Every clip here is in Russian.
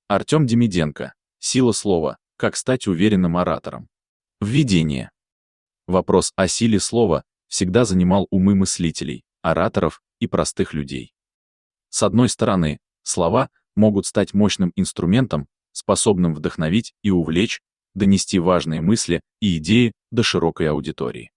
Артем Демиденко. Сила слова. Как стать уверенным оратором. Введение. Вопрос о силе слова всегда занимал умы мыслителей, ораторов и простых людей. С одной стороны, слова могут стать мощным инструментом, способным вдохновить и увлечь, донести важные мысли и идеи до широкой аудитории.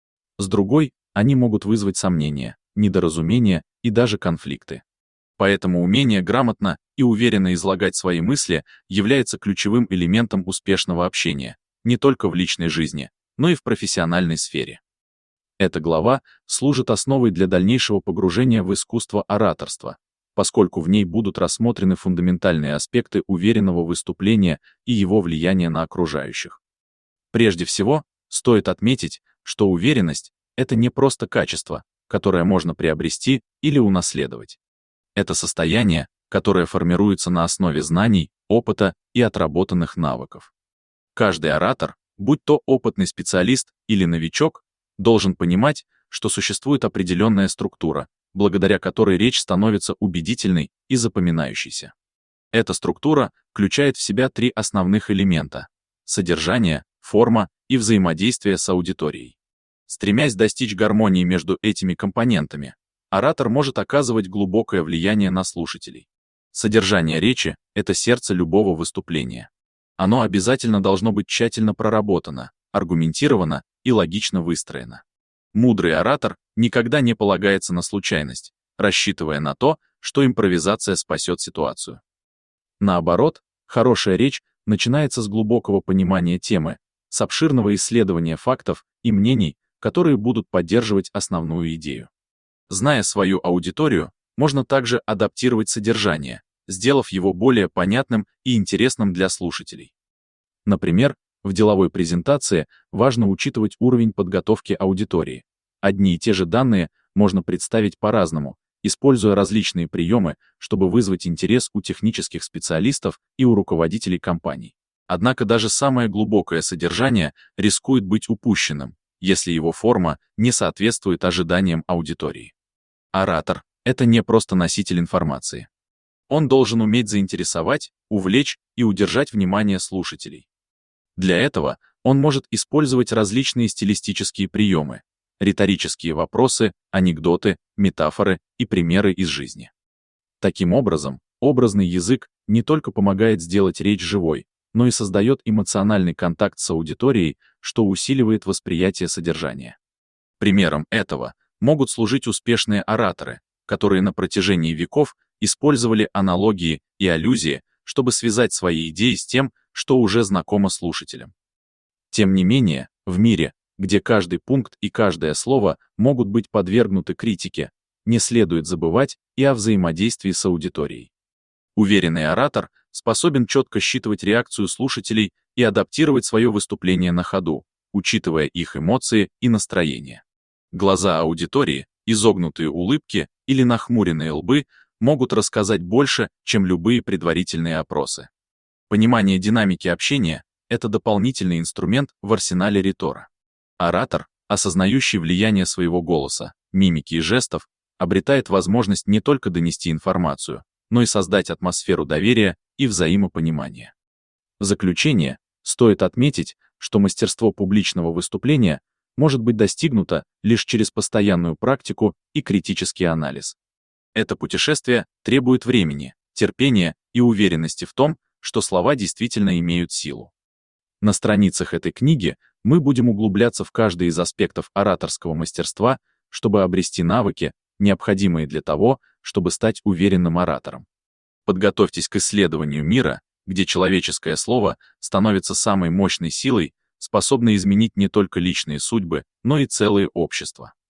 С другой, они могут вызвать сомнения, недоразумения и даже конфликты. Поэтому умение грамотно и уверенно излагать свои мысли является ключевым элементом успешного общения, не только в личной жизни, но и в профессиональной сфере. Эта глава служит основой для дальнейшего погружения в искусство ораторства, поскольку в ней будут рассмотрены фундаментальные аспекты уверенного выступления и его влияния на окружающих. Прежде всего, стоит отметить, что уверенность — это не просто качество, которое можно приобрести или унаследовать. Это состояние, которое формируется на основе знаний, опыта и отработанных навыков. Каждый оратор, будь то опытный специалист или новичок, должен понимать, что существует определенная структура, благодаря которой речь становится убедительной и запоминающейся. Эта структура включает в себя три основных элемента: содержание, форма и взаимодействие с аудиторией. Стремясь достичь гармонии между этими компонентами, оратор может оказывать глубокое влияние на слушателей. Содержание речи — это сердце любого выступления. Оно обязательно должно быть тщательно проработано, аргументировано и логично выстроено. Мудрый оратор никогда не полагается на случайность, рассчитывая на то, что импровизация спасет ситуацию. Наоборот, хорошая речь начинается с глубокого понимания темы, с обширного исследования фактов и мнений, которые будут поддерживать основную идею. Зная свою аудиторию, можно также адаптировать содержание, сделав его более понятным и интересным для слушателей. Например, в деловой презентации важно учитывать уровень подготовки аудитории. Одни и те же данные можно представить по-разному, используя различные приемы, чтобы вызвать интерес у технических специалистов и у руководителей компаний. Однако даже самое глубокое содержание рискует быть упущенным, если его форма не соответствует ожиданиям аудитории. Оратор — это не просто носитель информации. Он должен уметь заинтересовать, увлечь и удержать внимание слушателей. Для этого он может использовать различные стилистические приемы, риторические вопросы, анекдоты, метафоры и примеры из жизни. Таким образом, образный язык не только помогает сделать речь живой, но и создает эмоциональный контакт с аудиторией, что усиливает восприятие содержания. Примером этого могут служить успешные ораторы, которые на протяжении веков использовали аналогии и аллюзии, чтобы связать свои идеи с тем, что уже знакомо слушателям. Тем не менее, в мире, где каждый пункт и каждое слово могут быть подвергнуты критике, не следует забывать и о взаимодействии с аудиторией. Уверенный оратор способен четко считывать реакцию слушателей и адаптировать свое выступление на ходу, учитывая их эмоции и настроение. Глаза аудитории, изогнутые улыбки или нахмуренные лбы могут рассказать больше, чем любые предварительные опросы. Понимание динамики общения — это дополнительный инструмент в арсенале ритора. Оратор, осознающий влияние своего голоса, мимики и жестов, обретает возможность не только донести информацию, но и создать атмосферу доверия и взаимопонимания. В заключение, стоит отметить, что мастерство публичного выступления может быть достигнуто лишь через постоянную практику и критический анализ. Это путешествие требует времени, терпения и уверенности в том, что слова действительно имеют силу. На страницах этой книги мы будем углубляться в каждый из аспектов ораторского мастерства, чтобы обрести навыки, необходимые для того, чтобы стать уверенным оратором. Подготовьтесь к исследованию мира, где человеческое слово становится самой мощной силой, способной изменить не только личные судьбы, но и целые общества.